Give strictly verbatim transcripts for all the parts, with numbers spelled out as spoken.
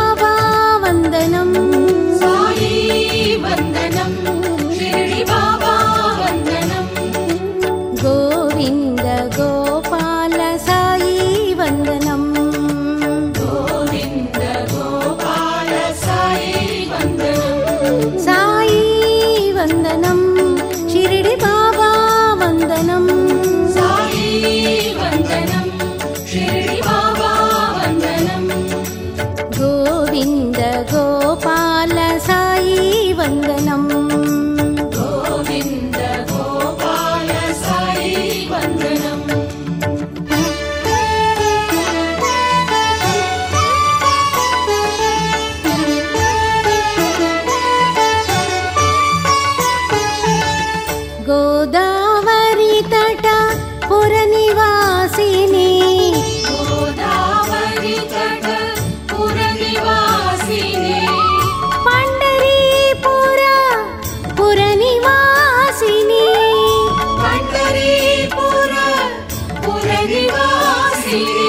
బాబా వందనం సాయి వందనం షిరిడి బాబా వందనం గోవింద గోపాల సాయి వందనం గోవింద గోపాల సాయి వందనం సాయి వందనం షిరిడి బాబా వందనం సాయి వందనం షిరిడి బాబా వందనం గోవింద గోపాల సాయి వందనం గోవింద గోపాల సాయి వందనం గోదావరి తట పుర నివాసిని గోదావరి తట పుర నివాసిని పండరీపుర పుర నివాసిని పండరీపుర పుర నివాసిని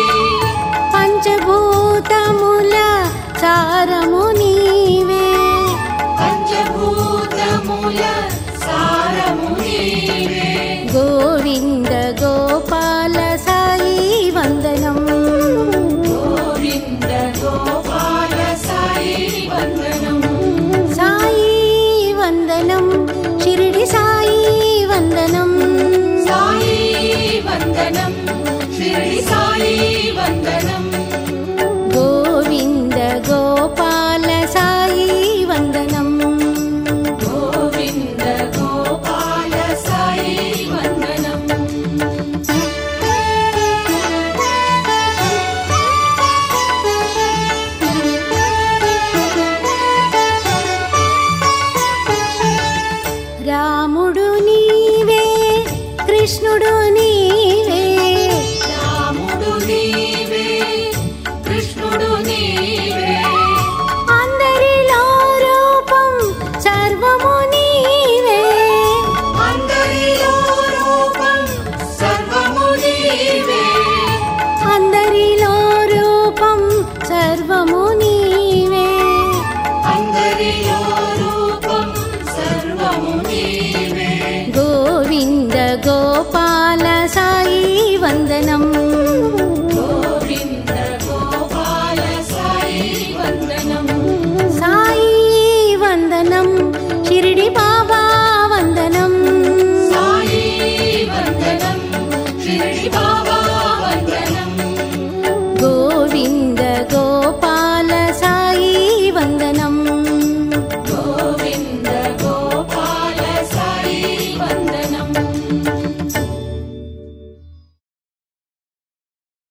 పంచభూతముల సారము నీవే పంచభూతముల సారము నీవే గోవింద గోపాల సాయి వందనం గోవింద గోపాల సాయి వందనం సాయి వందనం షిరిడి సాయి వందనం సాయి వందనం షిరిడి సాయి వందనం గోవింద గోపాల సాయి వందనం గోవింద గోపాల సాయి వందనం రాముడు నీవే కృష్ణుడు నీవే రాముడు నీవే కృష్ణుడు నీవే అందరిలో రూపం సర్వము నీవే అందరిలో రూపం సర్వము నీవే అందరిలో రూపం సర్వము నీవే అందరిలో రూపం సర్వము నీవే గోవింద గోపాల సాయి వందనం